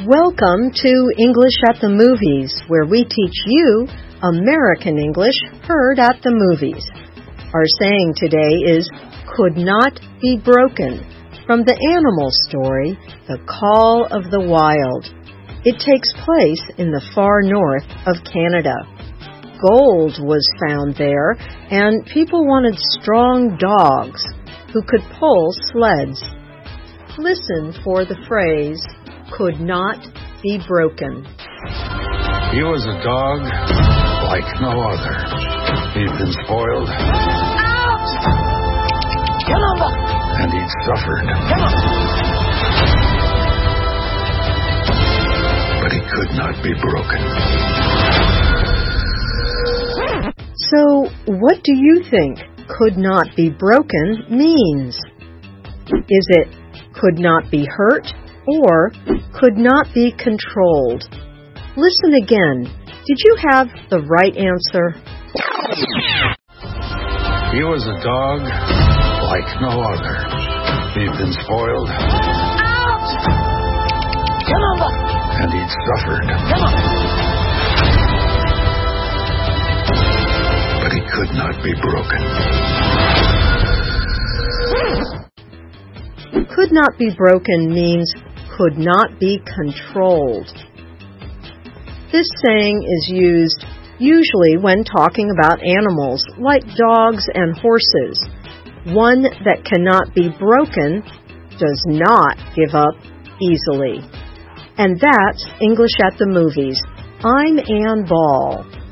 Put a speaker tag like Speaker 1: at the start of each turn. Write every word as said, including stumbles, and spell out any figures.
Speaker 1: Welcome to English at the Movies, where we teach you American English heard at the movies. Our saying today is, could not be broken, from the animal story, The Call of the Wild. It takes place in the far north of Canada. Gold was found there, and people wanted strong dogs who could pull sleds. Listen for the phrase, could not be broken.
Speaker 2: He was a dog like no other. He'd been spoiled.
Speaker 3: Out! Come on, Buck.
Speaker 2: And he'd suffered.
Speaker 3: Come on.
Speaker 2: But he could not be broken.
Speaker 1: So, what do you think could not be broken means? Is it could not be hurt or could not be controlled? Listen again. Did you have the right answer?
Speaker 2: He was a dog like no other. He'd been spoiled.
Speaker 3: Out! Come on, Buck.
Speaker 2: And he'd suffered.
Speaker 3: Come on.
Speaker 2: But he could not be broken.
Speaker 1: Could not be broken means could not be controlled. This saying is used usually when talking about animals like dogs and horses. One that cannot be broken does not give up easily. And that's English at the Movies. I'm Ann Ball.